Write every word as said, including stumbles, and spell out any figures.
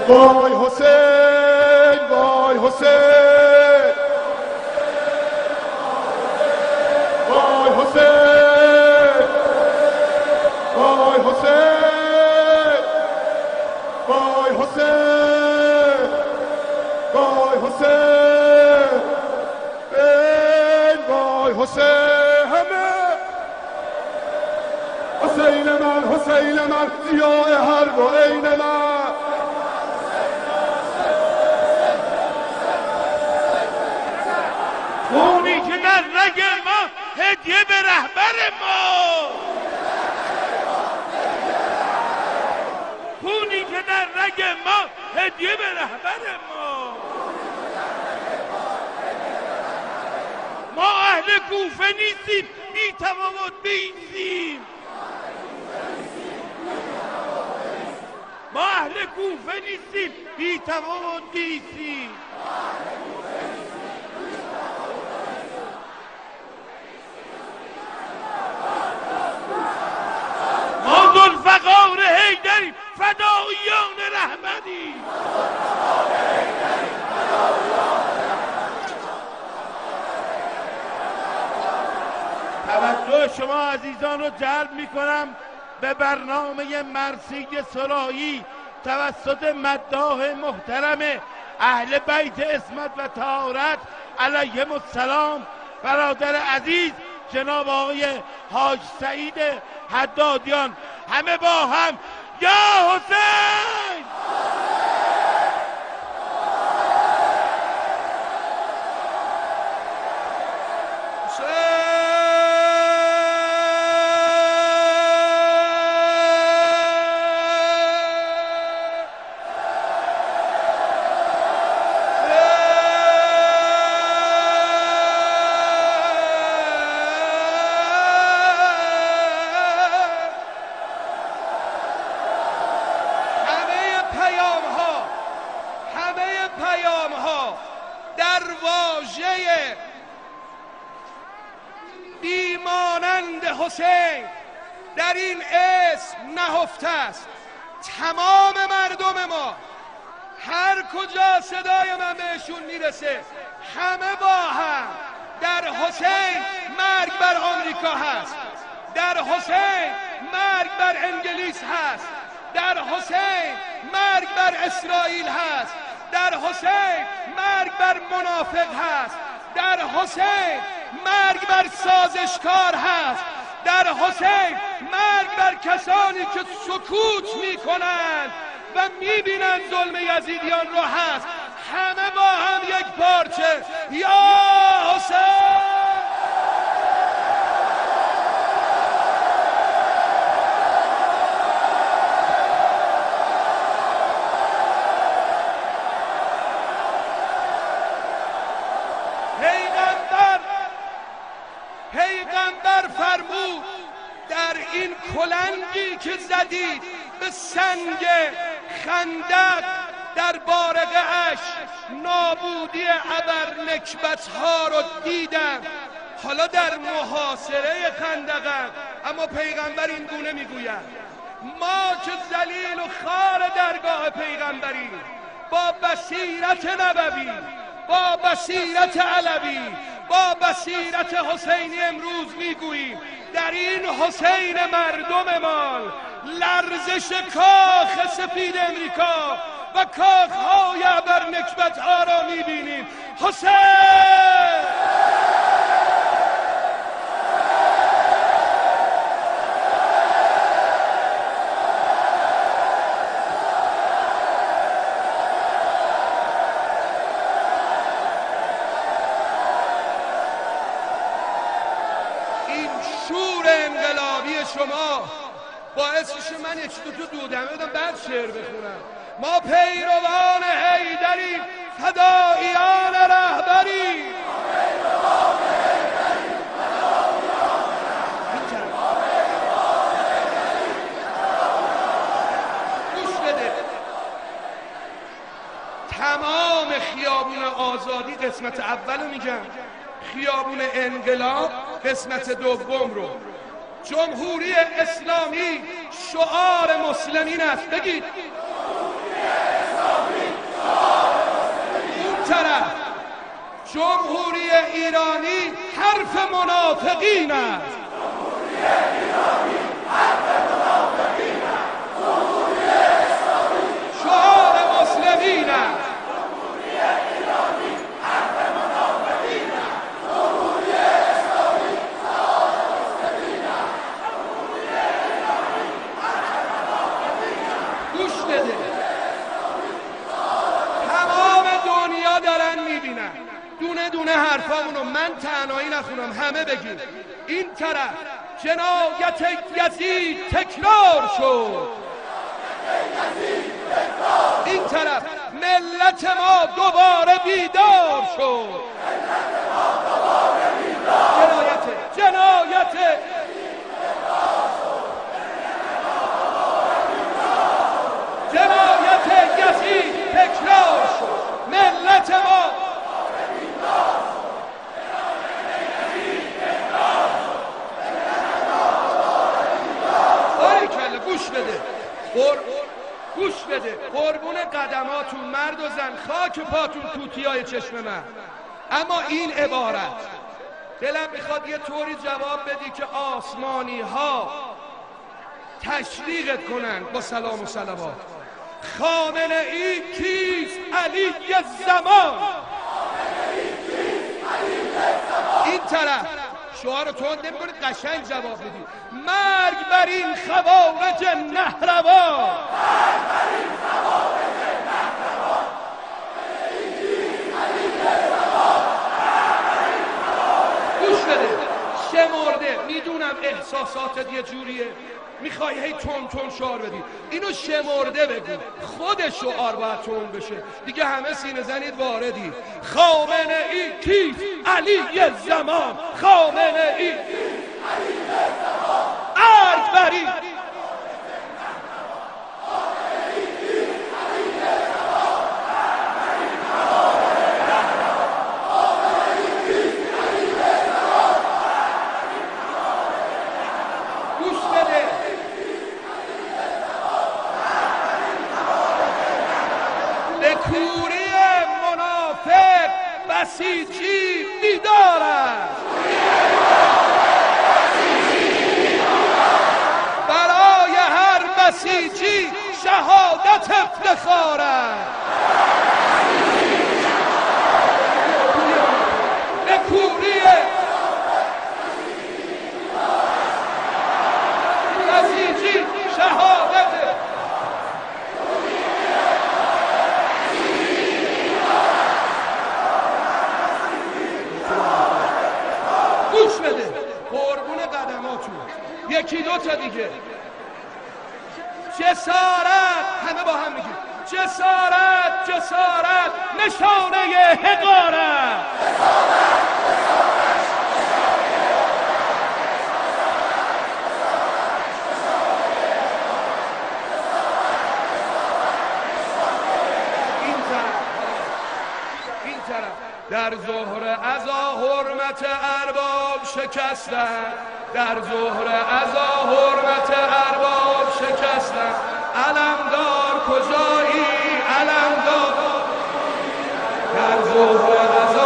وای حسین وای حسین وای حسین وای حسین وای حسین وای حسین ای وای حسین همه حسین من حسین من ضیاء حرب و عین من خونی که در رگ ما هدیه به رهبر ما خونی که در رگ ما هدیه به رهبر ما ما اهل کوفه نیستیم بی تفاوت بیستیم ما اهل کوفه نیستیم بی تفاوت بیستیم ما ذوالفقار حیدریم فداییان رحمتی توجه شما عزیزان رو جلب می کنم به برنامه مرثیه سرایی توسط مداح محترم اهل بیت عصمت و طهارت علیهم السلام برادر عزیز جناب آقای حاج سعید حدادیان. همه با هم یا حسین حسین در این اسم نهفته است. تمام مردم ما هر کجا صدای من بهشون میرسه همه با هم در حسین مرگ بر آمریکا هست، در حسین مرگ بر انگلیس هست، در حسین مرگ بر اسرائیل هست، در حسین مرگ بر منافق هست، در حسین مرگ بر سازشکار هست، در حسین مرگ بر کسانی که سکوت میکنند و میبینند ظلم یزیدیان رو هست. همه با هم یک پارچه یا حسین. پیغمبر پیغمبر فرمود در این کلنگی که زدید به سنگ خندق در بارقه اش نابودی ابر نکبت ها رو دیدم. حالا در محاصره خندقم، اما پیغمبر این گونه میگوید ما که ذلیل و خار درگاه پیغمبریم، با بصیرت نبوی، با بصیرت علوی، با بصیرت حسینی امروز میگوییم در این حسین مردممان لرزش کاخ سفید امریکا و کاخهای ابر نکبت ها را میبینیم. حسین شما باعث میشه من یک دو تا دودمه بدم بعد شعر بخونم. ما پیروان حیدریم، فداییان رهبریم. گوش بده، تمام خیابون آزادی قسمت اولو میگم، خیابون انقلاب قسمت دوم رو، جمهوری اسلامی شعار مسلمین است. بگید جمهوری اسلامی جمهوری ایرانی حرف منافقین است. جمهوری ایرانی حرف منافقین است. جمهوری اسلامی شعار مسلمین است. جمهوری ایرانی حرف منافقین است. جمهوری اسلامی شعار مسلمین است. جمهوری ایرانی حرف منافقین است. گوش بده، تمام دنیا دارن میبینن، دونه دونه حرفامونو من تنهایی نخونم، همه بگیم. این طرف جنایت یزید تکرار شد، این طرف ملت ما دوباره بیدار شد. جنایت جنایت جنایت یزید تکرار شد، ملت ما باریکلا. گوش بده، قر... گوش بده، قربون قدماتون مرد و زن، خاک پاتون توتیای چشم من. اما این عبارت دلم میخواد یه طوری جواب بدی که آسمانی ها تشویقت کنن با سلام و صلوات. خامنه ای کیست؟ علی زمان. این طرف شعار تند نمی‌کنید، قشنگ جواب بدید. مرگ بر این خوارج نهربان. گوش بده، شمرده، میدونم احساساتت یه جوریه، میخوای هی تون تون شعار بدی، اینو شمرده بگو، خود شعار باید تون بشه دیگه. همه سینه زنید واردی. خامنه ای کیست؟ علی زمان. خامنه ای ارگ بری. کوری منافق بسیجی بیدار است. برای هر بسیجی شهادت افتخار است. به کوری بسیجی شهادت. گوش بده، قربون قدماتون، یکی دو تا دیگه. جسارت، همه با هم میگیم جسارت، جسارت نشانه حقارت. این طرف این طرف در ظهر عزا حرمت ارباب شکستن، در ظهر عزا حرمت ارباب شکستن. علمدار کجایی؟ علمدار در ظهر عزا